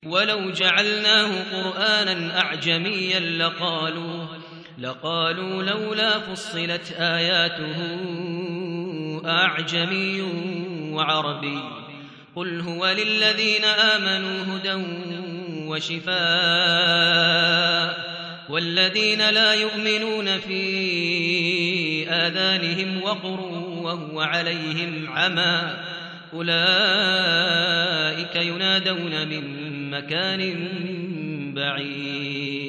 ولو جعلناه قرآنا أعجميا لقالوا لولا فصلت آياته أعجمي وعربي قل هو للذين آمنوا هدى وشفاء والذين لا يؤمنون في آذانهم وقر وهو عليهم عمى أولئك ينادون من مكان بعيد.